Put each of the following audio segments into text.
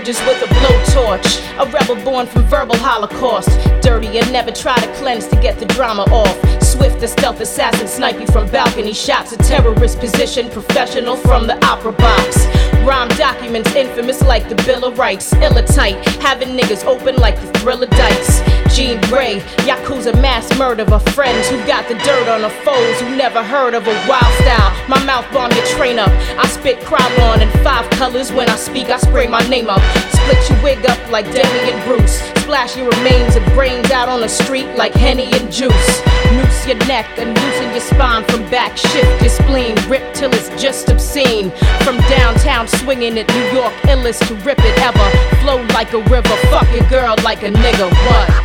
bridges with a blowtorch. A rebel born from verbal holocaust. Dirty and never try to cleanse to get the drama off. Swift, a stealth assassin, snipe you from balcony shots. A terrorist position, professional from the opera box. Rhyme documents infamous like the Bill of Rights. Illa tight, having niggas open like the Thriller dice. Jean Grey, Yakuza mass murder of friends who got the dirt on the foes who never heard of a wild style. My mouth bomb your train up. I spit Krylon in 5 colors. When I speak, I spray my name up. Split your wig up like Demi and Bruce. Splash your remains of brains out on the street like Henny and Juice. Noose your neck and loosen your spine from back. Shift your spleen, rip till it's just obscene. From downtown swinging at New York, illest to rip it ever. Flow like a river, fuck your girl like a nigga. What?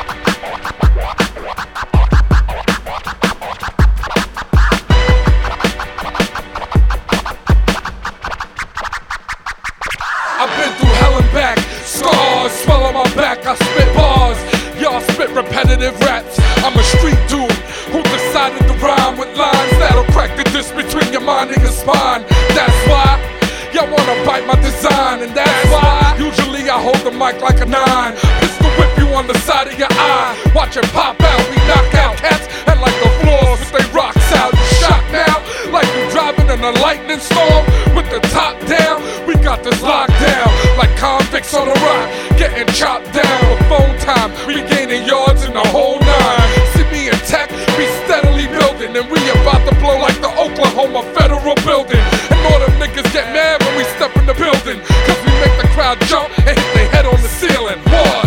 I've been through hell and back, scars swell on my back, I spit bars, y'all spit repetitive raps. I'm a street dude who decided to rhyme with lines that'll crack the disc between your mind and your spine. That's why y'all wanna bite my design, and that's why usually I hold the mic like a 9. Pistol whip you on the side of your eye, watch it pop out. We knock out cats and like the floors with they rocks out. You shocked now, like you driving in a lightning storm with the top down. We got this locked down like convicts on a rock, getting chopped down with phone time. We gaining yards in the whole 9. See me in tech, we steadily building, and we about to blow like the Oklahoma Federal Building. And all them niggas get mad when we step in the building, cause we make the crowd jump and hit their head on the ceiling. What?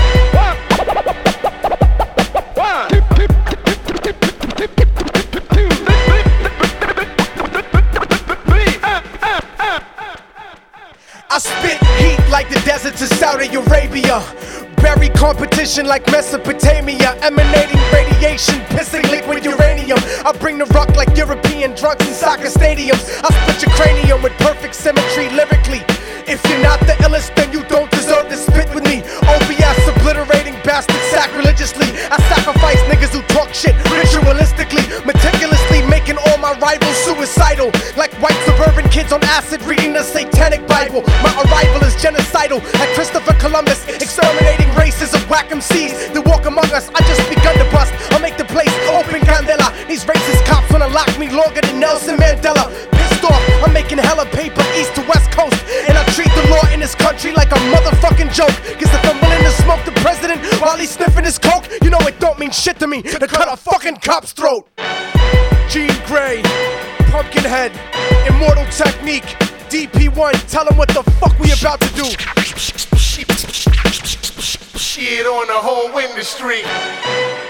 I spit heat like the deserts of Saudi Arabia. Bury competition like Mesopotamia. Emanating radiation, pissing liquid uranium. I bring the rock like European drunks in soccer stadiums. I split your cranium with perfect symmetry lyrically. If you're not the illest, then you don't deserve to spit with me. OBS obliterating bastards sacrilegiously. I sacrifice niggas who talk shit ritualistically, meticulously making all my rivals suicidal. Like white suburban kids on acid reading the satanic Bible. My arrival is genocidal, like Christopher Columbus, exterminating races of whack MCs that walk among us. I just begun to bust, I'll make the place open candela. These racist cops wanna lock me longer than Nelson Mandela. Pissed off, I'm making hella paper east to west coast, and I treat the law in this country like a motherfucking joke. Cause if I'm willing to smoke the president while he's sniffing his coke, you know it don't mean shit to me to cut a fucking cop's throat. Jean Grey, Pumpkinhead, Immortal Technique, DP1, tell him what the fuck we about to do. Shit on the whole industry.